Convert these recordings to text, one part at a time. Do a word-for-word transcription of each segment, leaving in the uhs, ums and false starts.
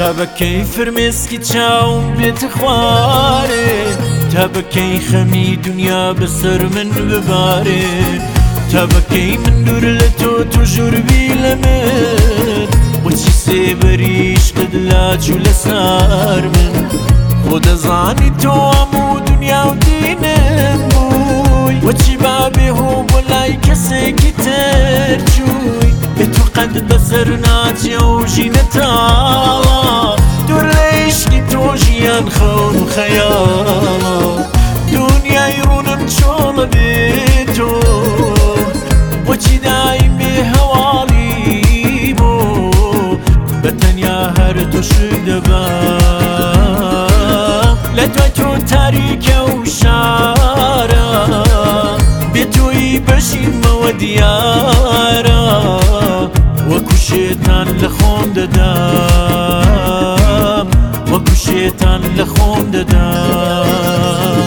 تابەکەی فرمێسکی چاوم بێتە خوارێ تابەکەی خەمی دنیا بەسەر من ببارێ تابەکەی من دوور لە تۆ تۆ ژووربی لە من بۆچی سێبەریشقت لاچوو لەسار من خۆ دەزانی تۆ هەموو دنیا و دینم بووی بۆچی بابێ هۆ بۆ لای کەسێکی تر چووی بێ تۆ قەت بەسەر ناچێ و ژینە تاڵە دوور لە عیشقی تۆ ژیان خەون و خەیاڵە دنیای ڕوونم چۆڵە بێ تۆ بۆچی دایم بێ هەواڵی بۆ بەتەنیا هەر تۆشی دەبا لە دوای تۆ تاریکە و شارە بێ تۆی بەژیمەوە دیارە وەکو شێتان لە خۆم دەدام وەکو شێتان لە خۆم دەدام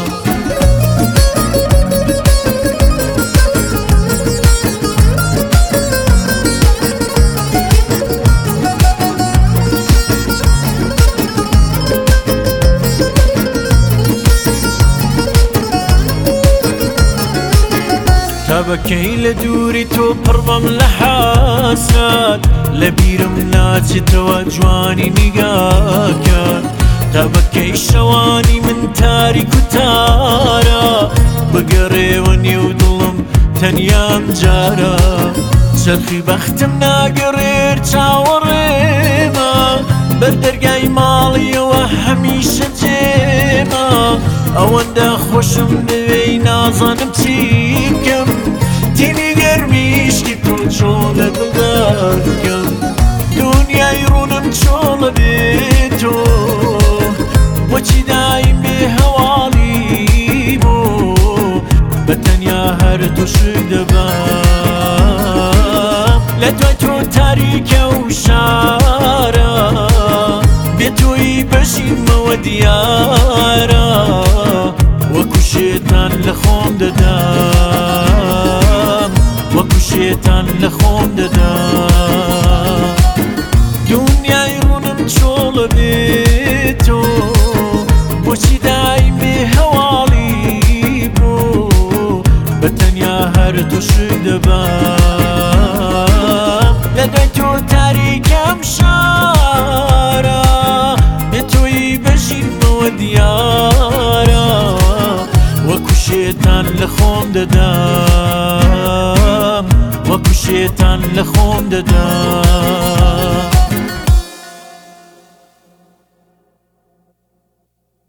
تابەکەی لە دووری تۆ پڕبەم لە حاسات لە بیرم ناچێتەوە جوانی نیگاکەن تابەکەی شەوانی من تاریک و تارە بگەڕێوە نێو دڵم تەنیام جارە چەرخی بەختم ناگەڕێر چاوەڕێمە بەردەرگای ماڵیەوە هەمیشە جێمە ئەوەندە خۆشم نوێی نازانم چی بکەم تینی گەرمیشکی تۆ چۆن لە دڵدا بکەم دنیای ڕوونم چۆڵە بێ تۆ بۆچی دایم بێ هەواڵی بۆ بەتەنیا هەر تۆشی دەبا لە دوای تۆ تاریکە و شارە بێ تۆی بەژیمەوە دیارە وەکو شێتان لە خۆم دەدام وەکو شێتان لە خۆم دەدام دنیای ڕوونم چۆڵە بێ تۆ بۆچی دایم بێ هەواڵی بۆ بەتەنیا هەر تۆشی دەبا لە دوای تۆ تاریکەم شارە بێ تۆی بەژیمەوە دیارە وەکو شێتان لە خۆم دەدام وەکو شێتان لە خۆم دەدام